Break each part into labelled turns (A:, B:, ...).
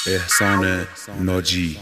A: احسان ناجی.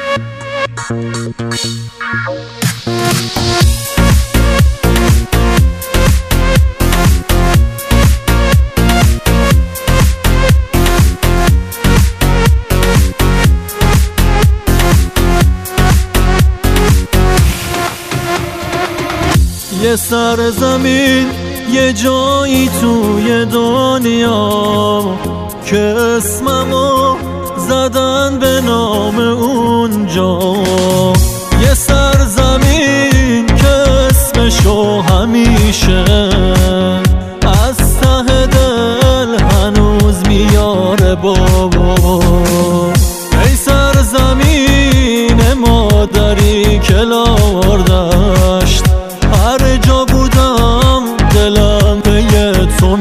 B: یه سرزمین، یه جایی توی دنیا که اسممو زدن به نام اونجا. یه سرزمین که اسمشو همیشه از ته دل هنوز میاره بابا. ای سرزمین مادری که لار داشت، هر جا بودم دلم به تو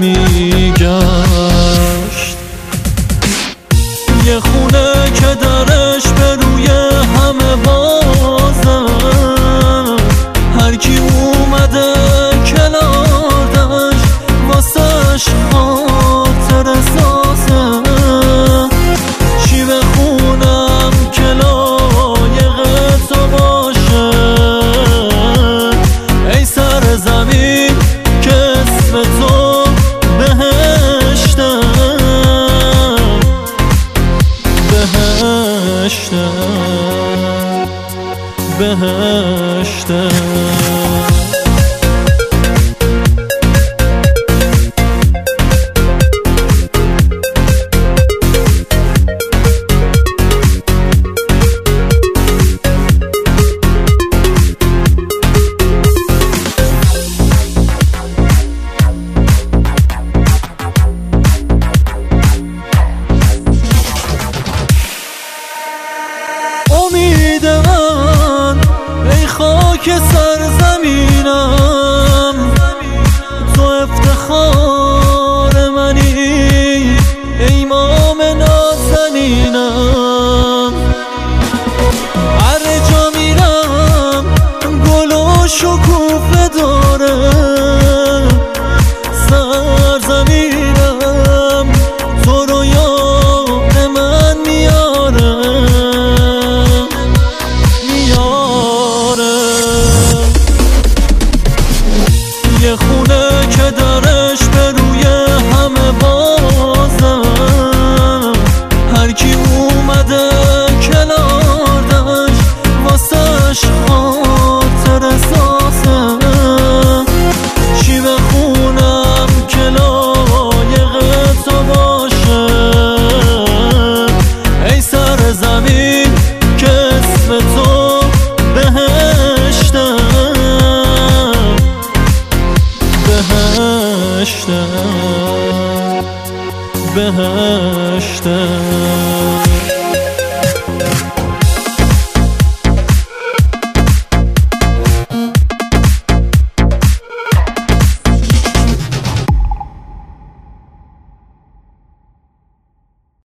B: میگشت. یه خونه که درش به روی همه بازه، هر کی اومده کناردش واسش خاطر سازه. چی بخونم که لایق تو باشه، ای سرزمین که اسم تو بهشته. بهشته خاک سرزمینم، تو افتخار منی، امام نازنینم. هر جا میرم گل و شکوفه داره، سرزمینم تو رو یاد من میاره. یه خونه که درش به روی همه بازه، هر کی اومده کناردش واسش خاطر سازه. چی بخونم که لایق تو باشه، ای سرزمین که اسم تو بهشته. بهشته